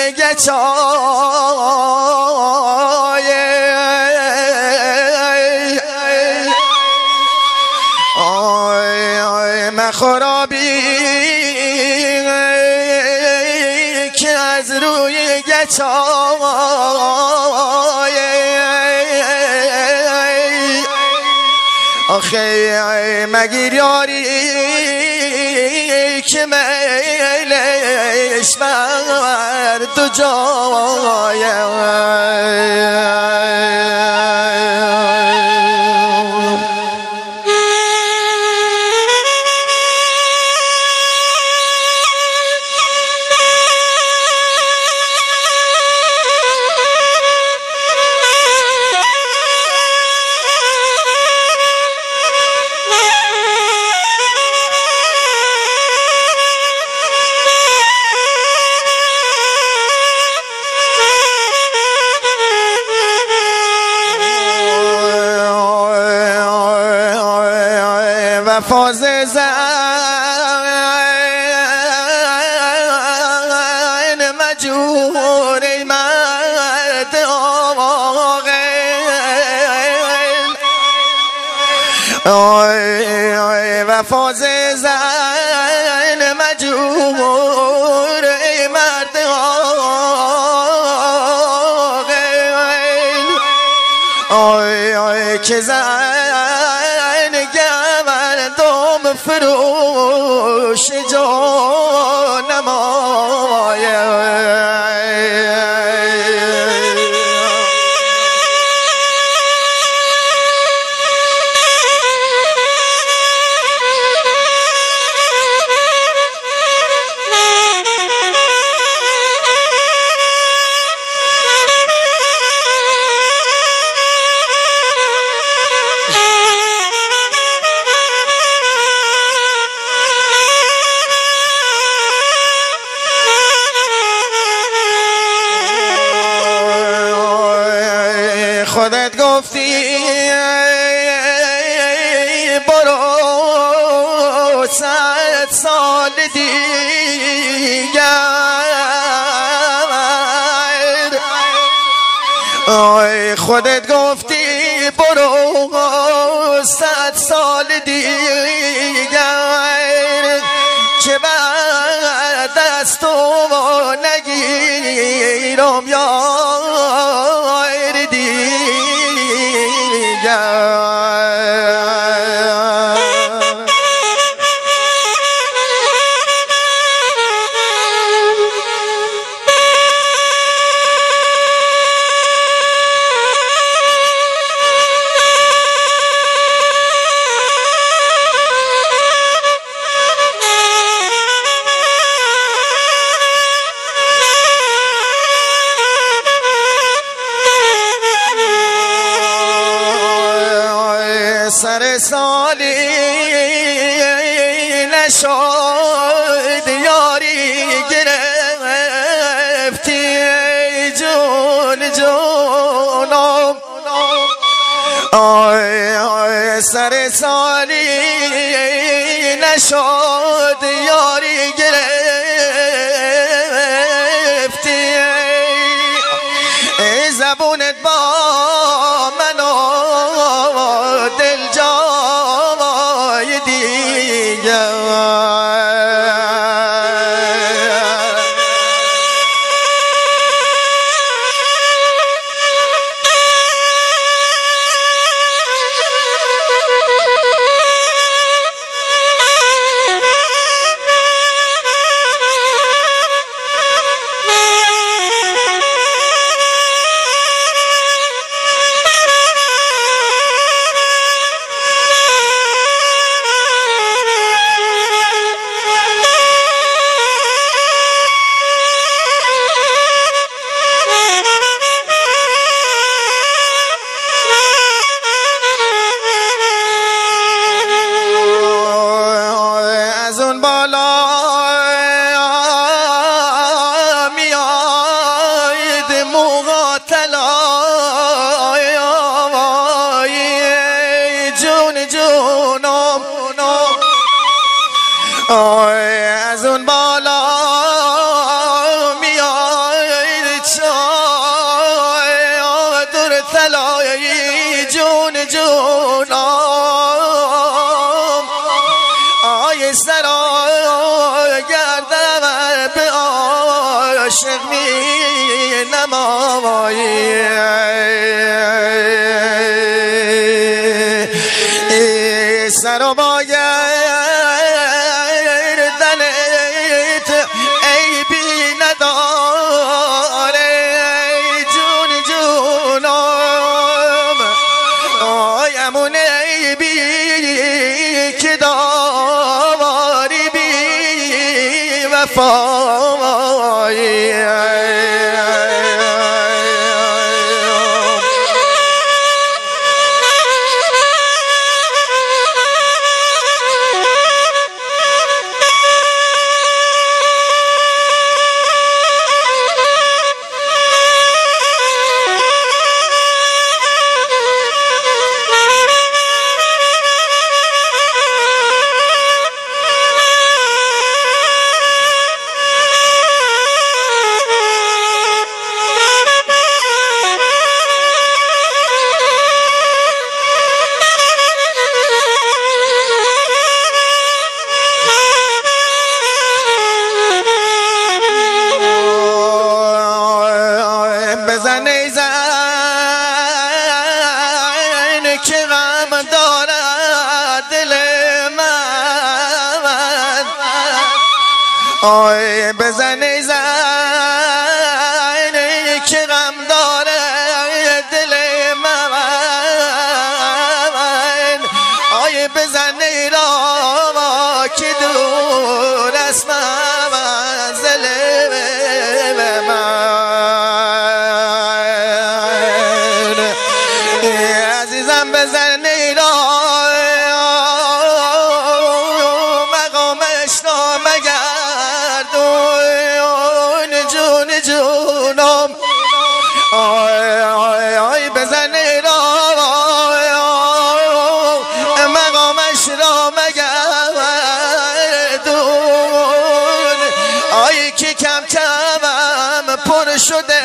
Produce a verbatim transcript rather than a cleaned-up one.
گچای آی آی مخرابی که از روی گچای آخه مگیر یاری که میلش بر دو جای فاز زن مجور مرد آقل و فاز زن مجور مرد آقل آی آی که زن گمردم فروش جانمای خودت گفتی برو صد سال دیگر آی خودت گفتی برو صد سال دیگر که بعد از تو نگیرم یار دیگر سر سالی نشد یاری گرفتی جون جونم آی آی سر سالی نشد یاری گرفتی ای زبونت با منو دل جای دیگر از اون بالا میاد طلایی جون جونم آی سرا گردم به عاشق می نمایی سرا با گردنت عیبی نداره جون جونم آیمون عیبی که داری بی وفایی بزنی زن که غم دارد دل من آی بزنی زن که غم دارد دل من آی بزنی را که دور است منزل من عزیزم بزنی را مقامش را مگردون جون جونم آی آی آی بزنی را مقامش را مگردون آی که کم کمم پر شده